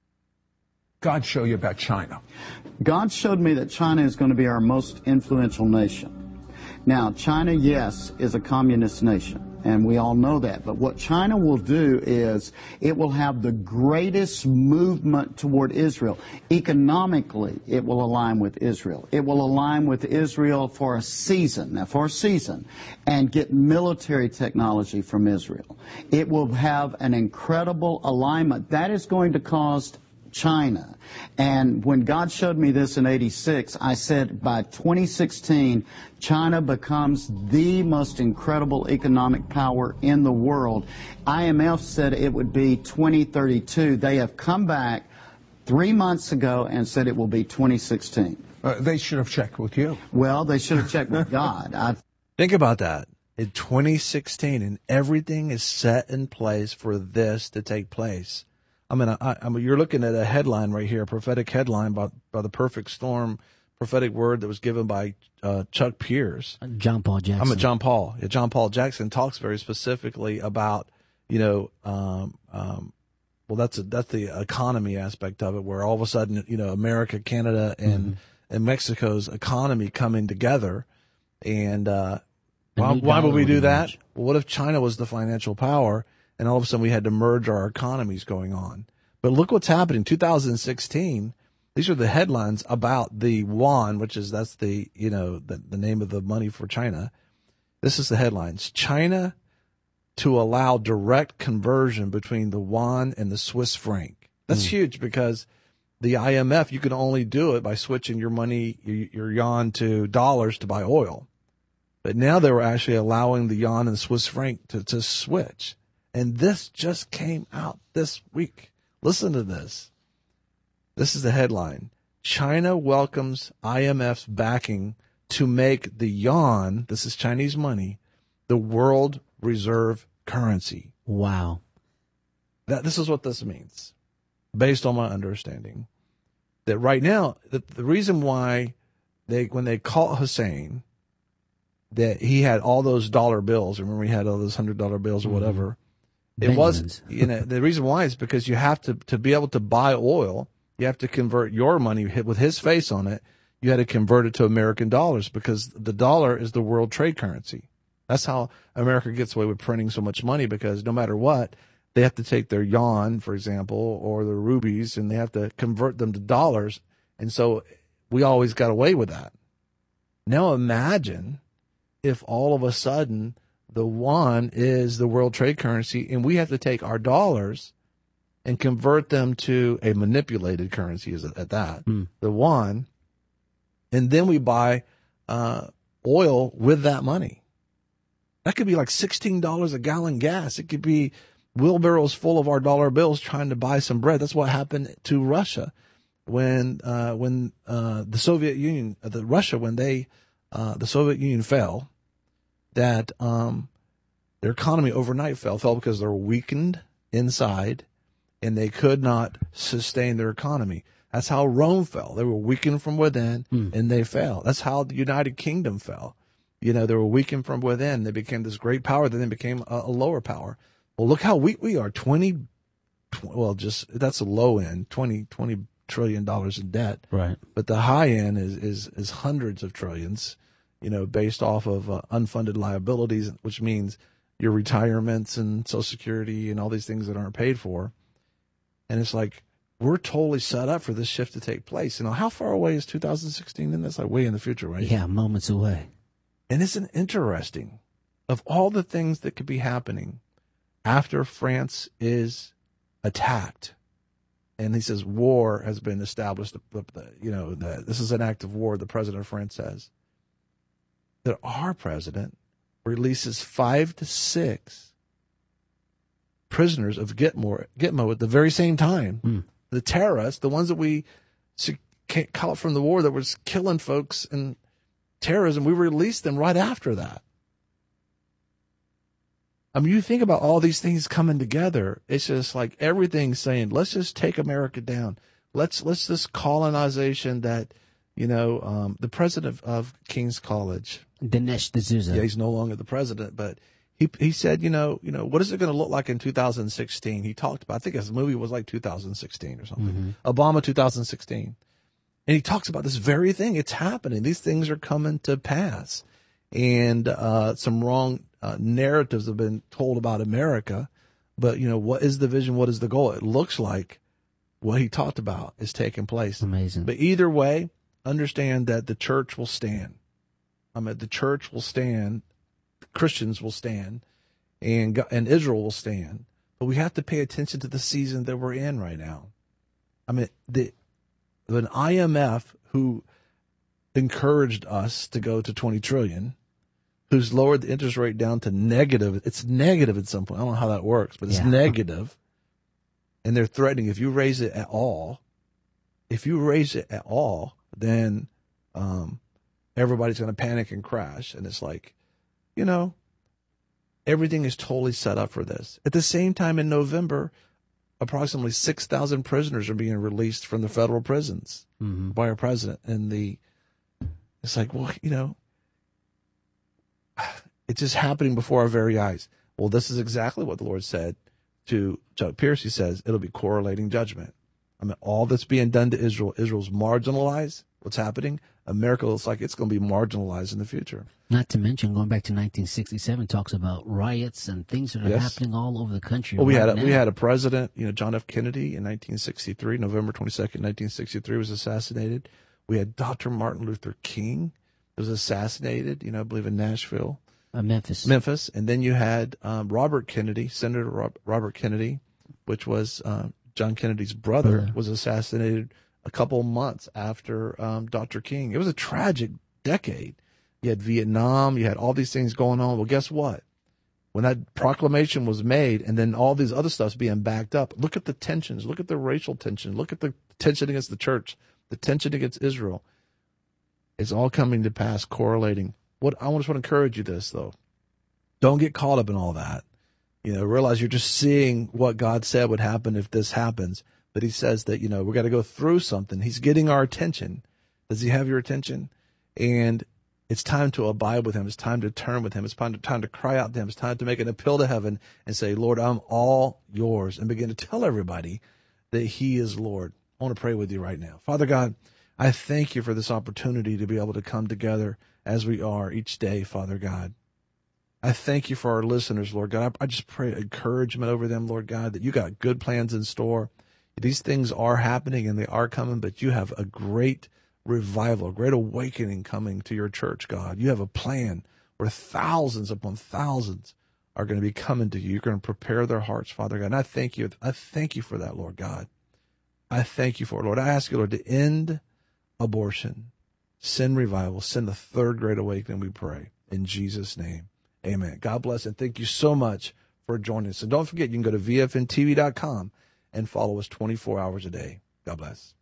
God show you about China. God showed me that China is going to be our most influential nation. Now, China, yes, is a communist nation, and we all know that. But what China will do is it will have the greatest movement toward Israel. Economically, it will align with Israel. It will align with Israel for a season, and get military technology from Israel. It will have an incredible alignment. That is going to cause China. And when God showed me this in '86, I said by 2016, China becomes the most incredible economic power in the world. IMF said it would be 2032. They have come back 3 months ago and said it will be 2016. They should have checked with you. Well, they should have checked with God. Think about that. In 2016, and everything is set in place for this to take place. I mean, you're looking at a headline right here, a prophetic headline by the Perfect Storm prophetic word that was given by Chuck Pierce. John Paul Jackson. John Paul. Yeah, John Paul Jackson talks very specifically about, you know, well, that's the economy aspect of it, where all of a sudden, you know, America, Canada, and Mexico's economy coming together. And why would we do that? Well, what if China was the financial power? And all of a sudden we had to merge our economies going on. But look what's happening. 2016, these are the headlines about the yuan, that's the, you know, the name of the money for China. This is the headlines. China to allow direct conversion between the yuan and the Swiss franc. That's huge, because the IMF, you can only do it by switching your money, your yuan to dollars to buy oil. But now they were actually allowing the yuan and the Swiss franc to switch. And this just came out this week. Listen to this. This is the headline. China welcomes IMF's backing to make the yuan, this is Chinese money, the world reserve currency. Wow. This is what this means, based on my understanding. That right now, the reason why when they caught Hussein, that he had all those dollar bills, remember he had all those $100 bills or whatever, it was, the reason why is because you have to be able to buy oil, you have to convert your money with his face on it, you had to convert it to American dollars because the dollar is the world trade currency. That's how America gets away with printing so much money, because no matter what, they have to take their yuan, for example, or their rupees, and they have to convert them to dollars. And so we always got away with that. Now imagine if all of a sudden the yuan is the world trade currency and we have to take our dollars and convert them to a manipulated currency at that, the yuan, and then we buy oil with that money. That could be like $16 a gallon gas. It could be wheelbarrows full of our dollar bills trying to buy some bread. That's what happened to Russia when the Soviet Union, the Soviet Union fell. That their economy overnight fell because they were weakened inside, and they could not sustain their economy. That's how Rome fell. They were weakened from within, and they fell. That's how the United Kingdom fell. They were weakened from within. They became this great power, then they became a lower power. Well, look how weak we are. That's a low end, $20 trillion in debt. Right. But the high end is hundreds of trillions, based off of unfunded liabilities, which means your retirements and Social Security and all these things that aren't paid for. And it's like, we're totally set up for this shift to take place. How far away is 2016? And that's like way in the future, right? Yeah, moments away. And isn't it interesting, of all the things that could be happening after France is attacked, and he says war has been established, this is an act of war, the president of France says, that our president releases 5 to 6 prisoners of Gitmo at the very same time. The terrorists, the ones that we caught from the war that was killing folks and terrorism, we released them right after that. I mean, you think about all these things coming together. It's just like everything's saying, let's just take America down. Let's this colonization that, the president of King's College, Dinesh D'Souza. Yeah, he's no longer the president, but he said, what is it going to look like in 2016? He talked about, I think his movie was like 2016 or something. Obama 2016. And he talks about this very thing. It's happening. These things are coming to pass. And some wrong narratives have been told about America. But, what is the vision? What is the goal? It looks like what he talked about is taking place. Amazing. But either way, understand that the church will stand. The church will stand. Christians will stand. And Israel will stand. But we have to pay attention to the season that we're in right now. An IMF who encouraged us to go to 20 trillion, who's lowered the interest rate down to negative. It's negative at some point. I don't know how that works, but it's negative. And they're threatening if you raise it at all, then everybody's going to panic and crash. And it's like, everything is totally set up for this. At the same time, in November, approximately 6,000 prisoners are being released from the federal prisons by our president. And it's like, well, it's just happening before our very eyes. Well, this is exactly what the Lord said to Chuck Pierce. He says it'll be correlating judgment. All that's being done to Israel, Israel's marginalized. What's happening? America looks like it's going to be marginalized in the future. Not to mention, going back to 1967, talks about riots and things that are happening all over the country. Well, we had a president, John F. Kennedy in 1963, November 22nd, 1963 was assassinated. We had Dr. Martin Luther King was assassinated, I believe in Nashville. Memphis. And then you had Robert Kennedy, Senator Robert Kennedy, which was John Kennedy's brother, was assassinated a couple months after Dr. King. It was a tragic decade. You had Vietnam, you had all these things going on. Well, guess what? When that proclamation was made and then all these other stuff's being backed up, look at the tensions, look at the racial tension, look at the tension against the church, the tension against Israel. It's all coming to pass, correlating. What I just want to encourage you this, though. Don't get caught up in all that. Realize you're just seeing what God said would happen if this happens. But he says that, we got to go through something. He's getting our attention. Does he have your attention? And it's time to abide with him. It's time to turn with him. It's time to cry out to him. It's time to make an appeal to heaven and say, Lord, I'm all yours, and begin to tell everybody that he is Lord. I want to pray with you right now. Father God, I thank you for this opportunity to be able to come together as we are each day, Father God. I thank you for our listeners, Lord God. I just pray encouragement over them, Lord God, that you got good plans in store. These things are happening and they are coming, but you have a great revival, a great awakening coming to your church, God. You have a plan where thousands upon thousands are going to be coming to you. You're going to prepare their hearts, Father God. And I thank you. I thank you for that, Lord God. I thank you for it, Lord. I ask you, Lord, to end abortion, send revival, send the third great awakening, we pray. In Jesus' name, amen. God bless, and thank you so much for joining us. And don't forget, you can go to VFNTV.com and follow us 24 hours a day. God bless.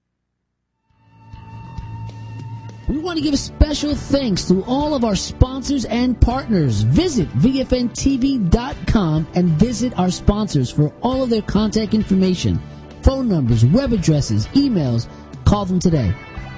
We want to give special thanks to all of our sponsors and partners. Visit VFNTV.com and visit our sponsors for all of their contact information, phone numbers, web addresses, emails. Call them today.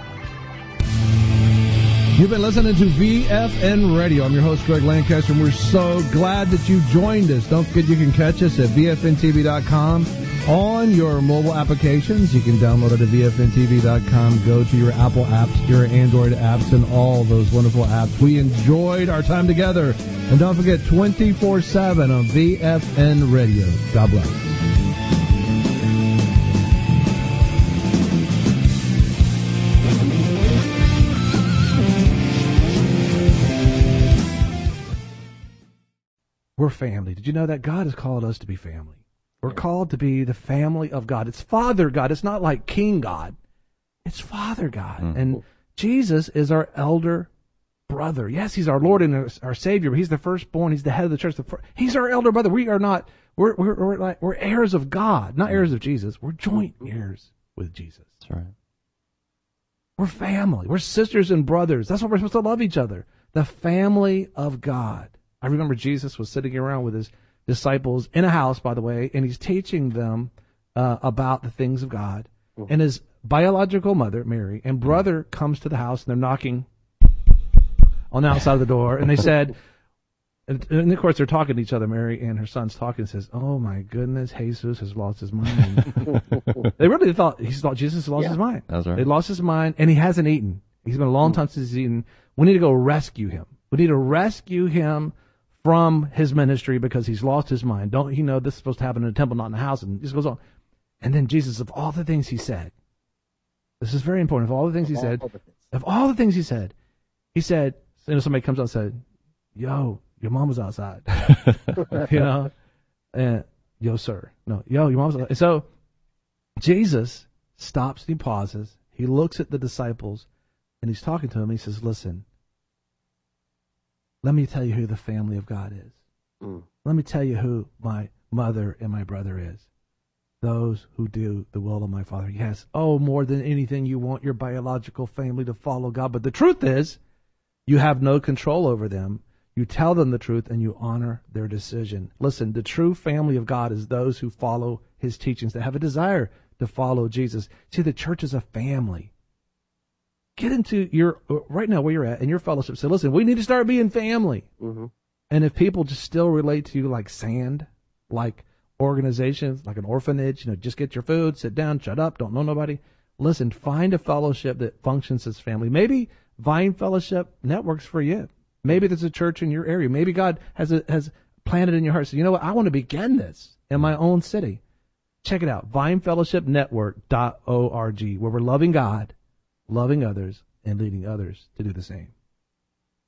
You've been listening to VFN Radio. I'm your host, Greg Lancaster, and we're so glad that you joined us. Don't forget you can catch us at VFNTV.com on your mobile applications. You can download it at VFNTV.com. Go to your Apple apps, your Android apps, and all those wonderful apps. We enjoyed our time together. And don't forget, 24/7 on VFN Radio. God bless. We're family. Did you know that God has called us to be family? We're called to be the family of God. It's Father God. It's not like King God. It's Father God. Mm-hmm. And Jesus is our elder brother. Yes, he's our Lord and our Savior, but he's the firstborn. He's the head of the church. He's our elder brother. We are not, we're heirs of God, not heirs of Jesus. We're joint heirs with Jesus. That's right. We're family. We're sisters and brothers. That's why we're supposed to love each other. The family of God. I remember Jesus was sitting around with his disciples in a house, by the way, and he's teaching them about the things of God. Mm-hmm. And his biological mother, Mary, and brother comes to the house, and they're knocking on the outside of the door. And they said, and of course they're talking to each other, Mary and her son's talking, and says, oh my goodness, Jesus has lost his mind. They really thought Jesus has lost his mind. That's right. They lost his mind, and he hasn't eaten. He's been a long time since he's eaten. We need to go rescue him. We need to rescue him from his ministry because he's lost his mind. Don't you know this is supposed to happen in a temple, not in a house? And this goes on. And then Jesus, of all the things he said, this is very important. Of all the things he said, he said, somebody comes out and said, yo, your mom was outside. And yo, sir. No, yo, your mom's outside. And so Jesus stops and he pauses. He looks at the disciples and he's talking to them. He says, listen, let me tell you who the family of God is. Let me tell you who my mother and my brother is. Those who do the will of my Father. Yes, more than anything, you want your biological family to follow God. But the truth is, you have no control over them. You tell them the truth and you honor their decision. Listen, the true family of God is those who follow his teachings, that have a desire to follow Jesus. See, the church is a family. Get into right now where you're at in your fellowship. Say, listen, we need to start being family. Mm-hmm. And if people just still relate to you like sand, like organizations, like an orphanage, just get your food, sit down, shut up, don't know nobody. Listen, find a fellowship that functions as family. Maybe Vine Fellowship Network's for you. Maybe there's a church in your area. Maybe God has planted in your heart. So you know what? I want to begin this in my own city. Check it out. VineFellowshipNetwork.org, where we're loving God, loving others, and leading others to do the same.